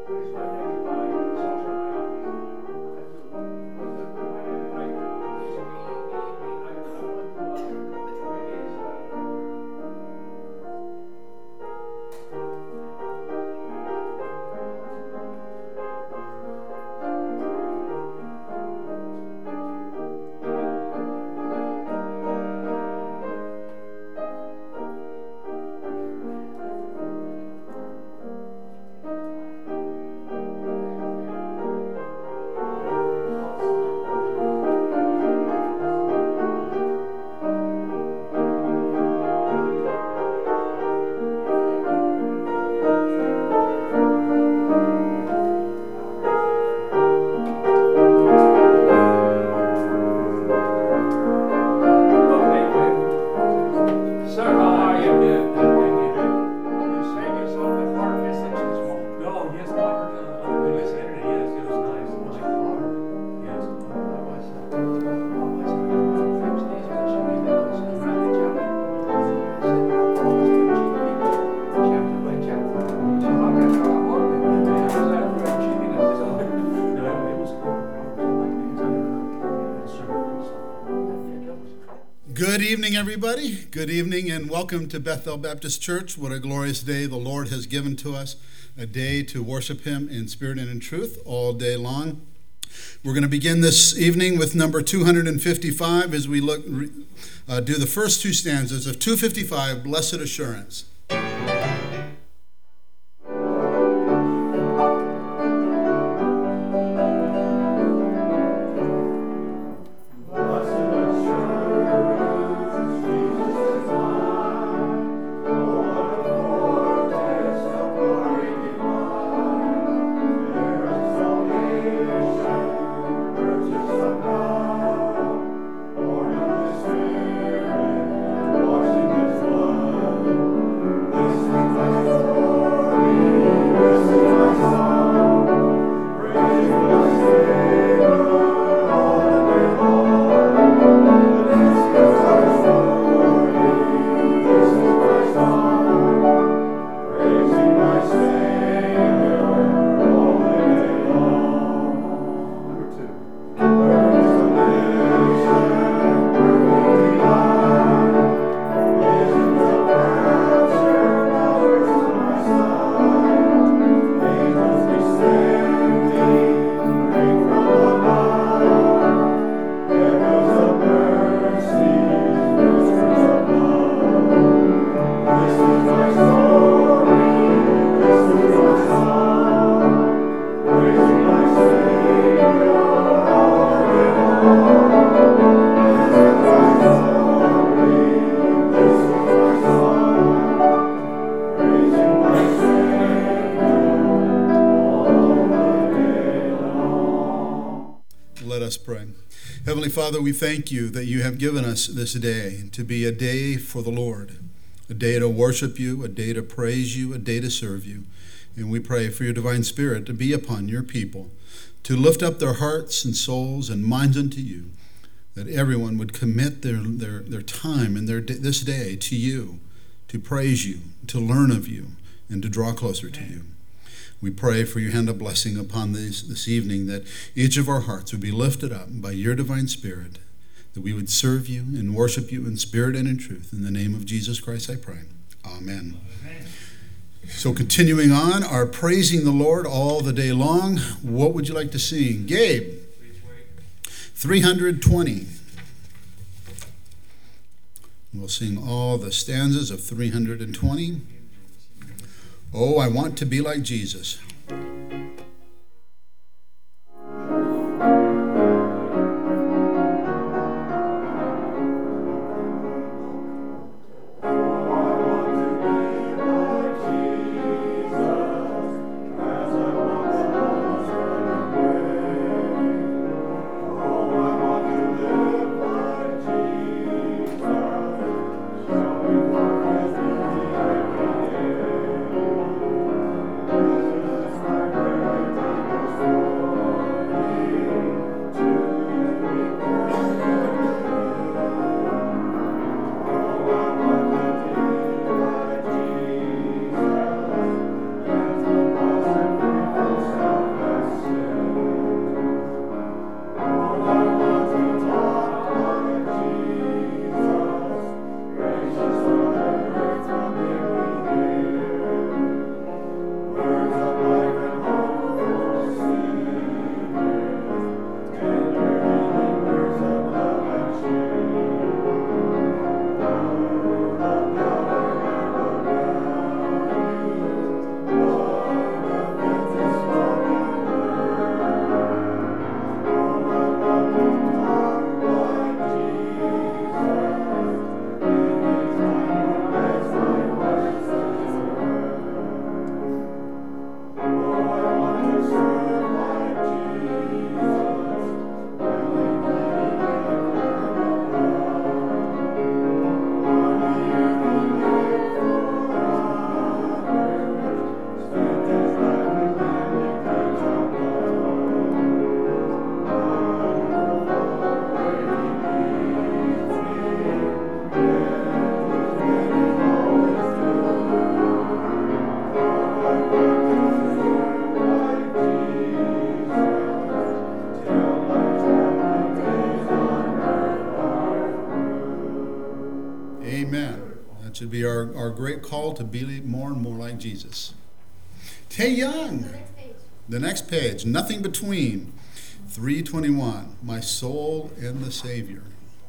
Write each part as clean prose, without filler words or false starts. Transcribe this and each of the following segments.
Good evening, everybody. Good evening and welcome to Bethel Baptist Church. What a glorious day the Lord has given to us, a day to worship Him in spirit and in truth all day long. We're going to begin this evening with number 255 as we do the first two stanzas of 255, Blessed Assurance. Father, we thank you that you have given us this day to be a day for the Lord, a day to worship you, a day to praise you, a day to serve you. And we pray for your divine spirit to be upon your people, to lift up their hearts and souls and minds unto you, that everyone would commit their time and this day to you, to praise you, to learn of you, and to draw closer to you. We pray for your hand of blessing upon this evening, that each of our hearts would be lifted up by your divine spirit, that we would serve you and worship you in spirit and in truth. In the name of Jesus Christ I pray. Amen. Amen. So continuing on, our praising the Lord all the day long. What would you like to sing? Gabe. 320. We'll sing all the stanzas of 320. Oh, I want to be like Jesus. our great call to be more and more like Jesus. Tae Young. The next page. Nothing Between. 321. My soul in the Savior.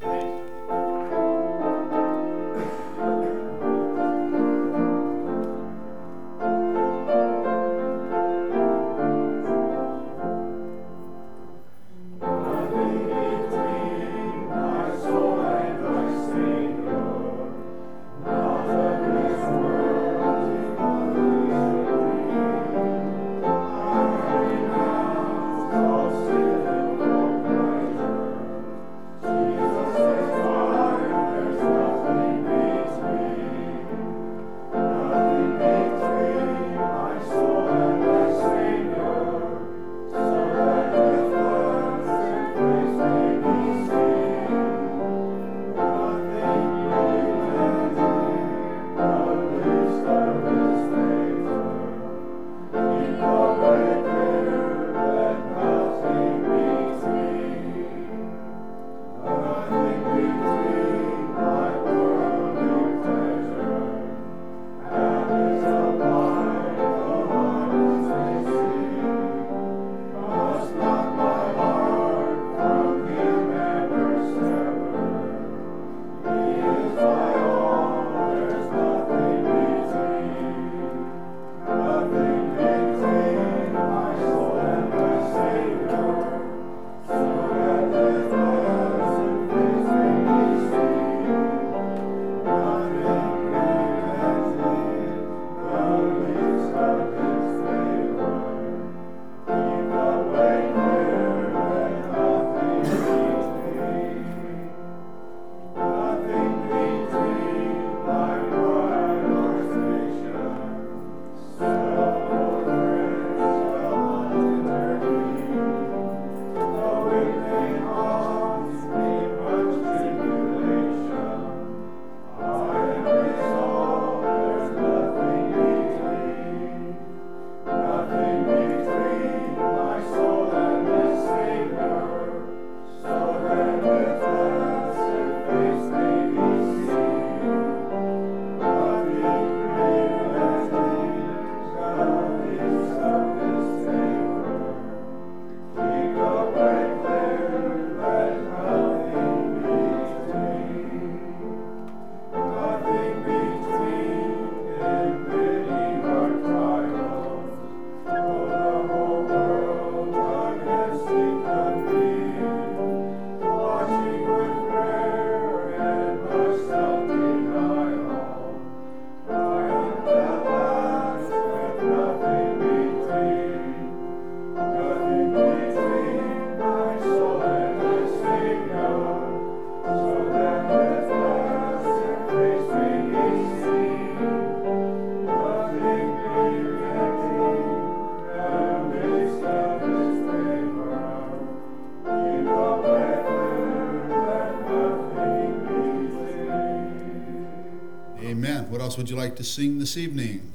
Amen. What else would you like to sing this evening?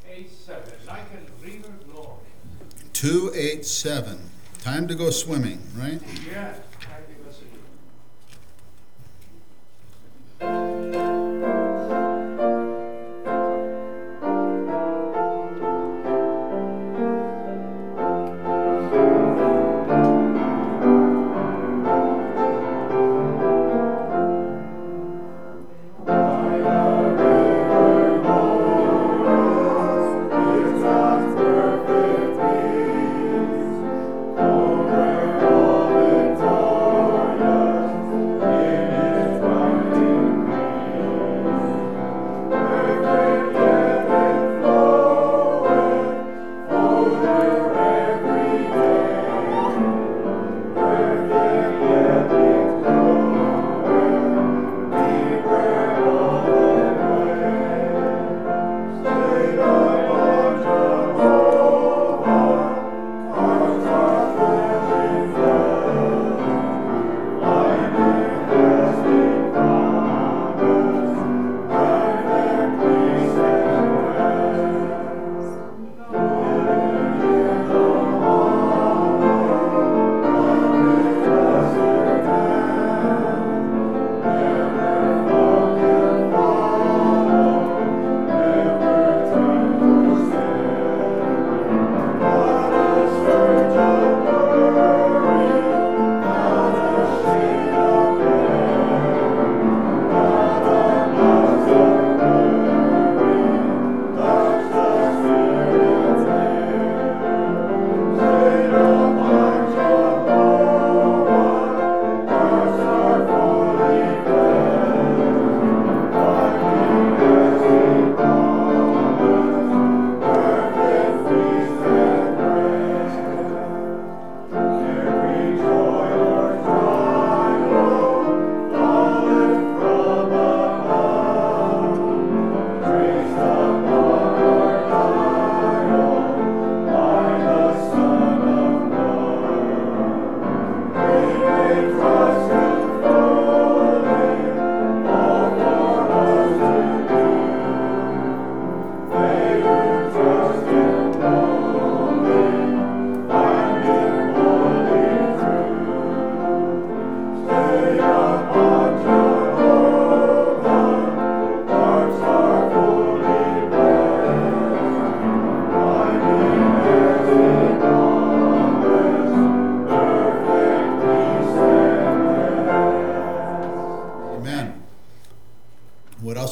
287, Like a River Glory. 287. Time to go swimming, right? Yeah, time to go swimming. Over all the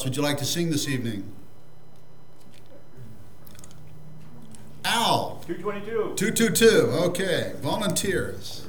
would you like to sing this evening? Al. 222. 222. Okay. Volunteers.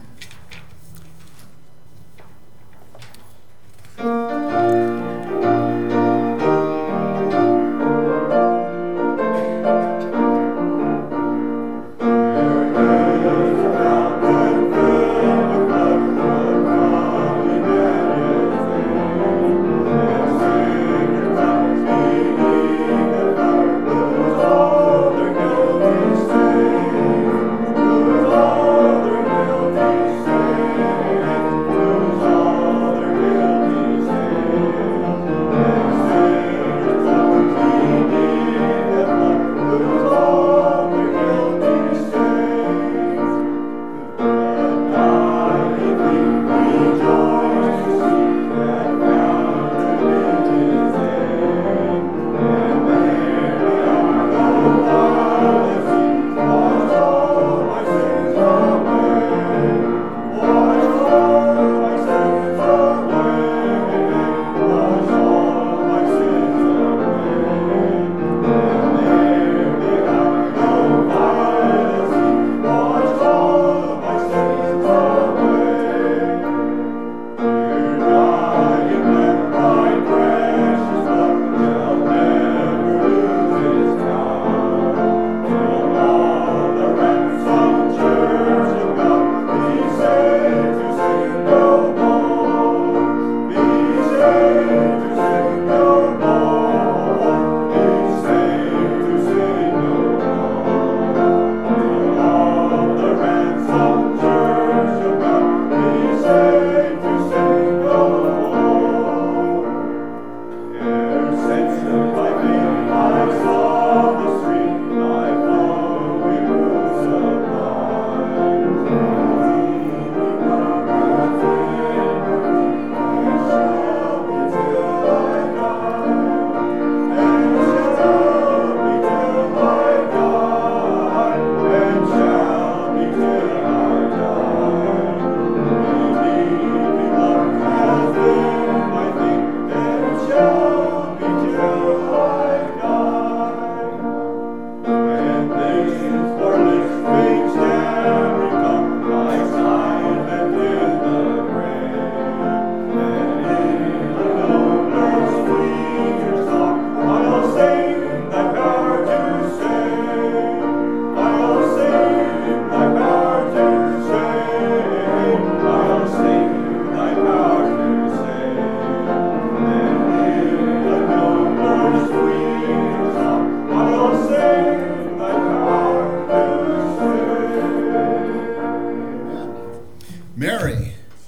Mary.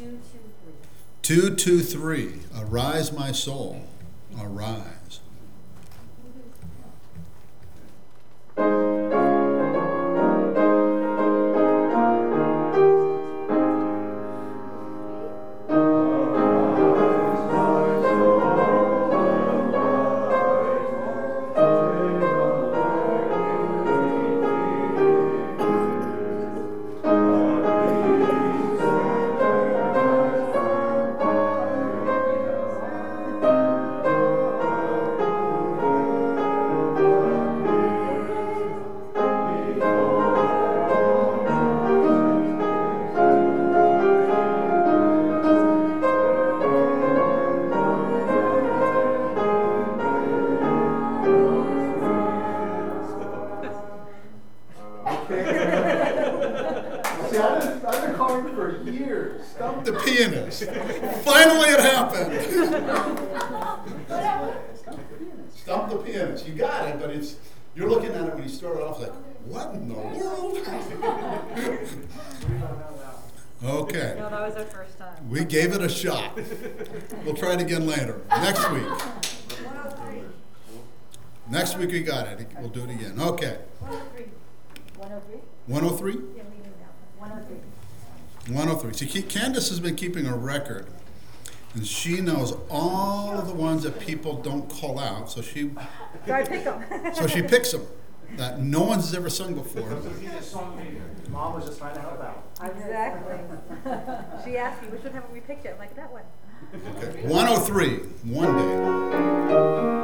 223. Arise, my soul. Arise. The pianist. Finally it happened. Stump the pianist. You got it, but you're looking at it when you start off like, what in the world? Okay. No, that was our first time. We gave it a shot. We'll try it again later. Next week. 103. Next week we got it. We'll do it again. Okay. 103. 103? 103? Yeah, leave it down. 103. 103. See, Candace has been keeping a record, and she knows all of the ones that people don't call out, so she picks them that no one's ever sung before. Mom was just finding out about. Exactly. She asked me, which one haven't we picked yet? I'm like, that one. Okay. 103, one day.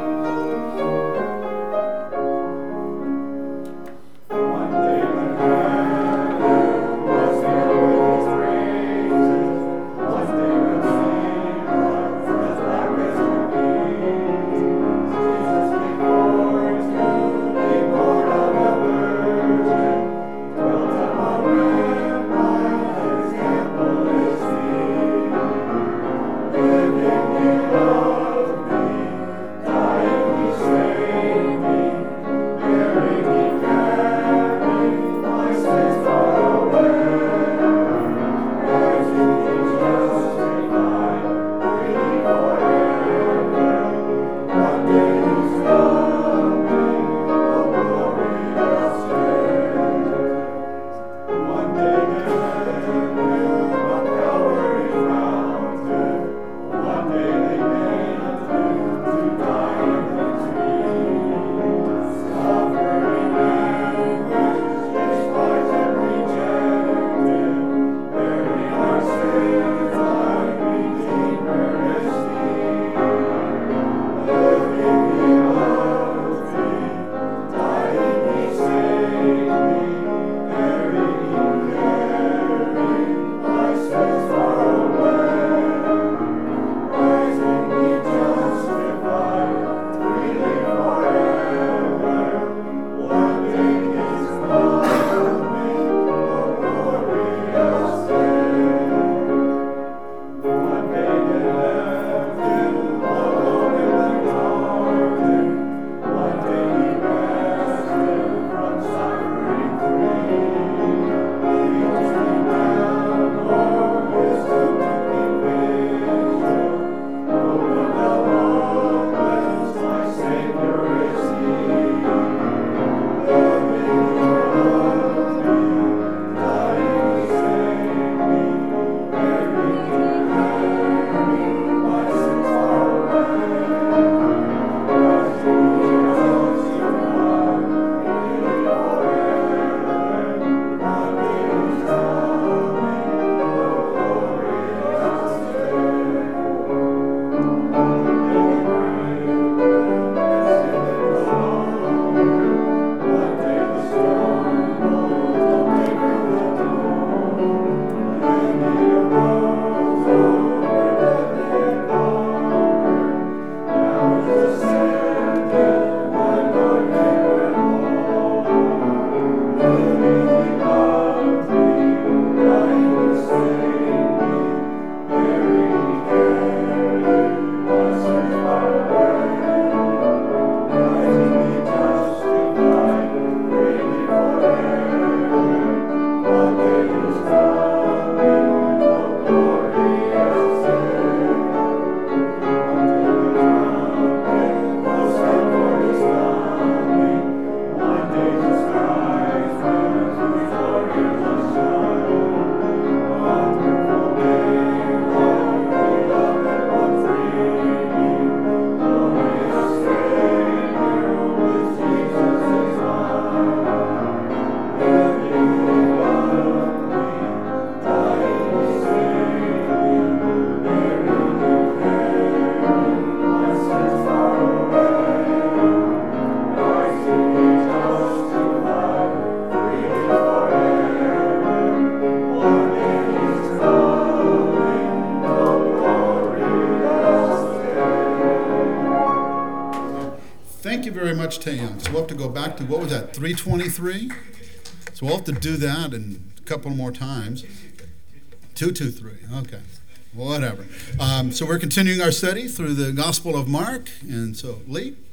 Thank you very much, Taeyang. So we'll have to go back to, what was that, 323? So we'll have to do that a couple more times. 223, okay. Whatever. So we're continuing our study through the Gospel of Mark. And so, Lee?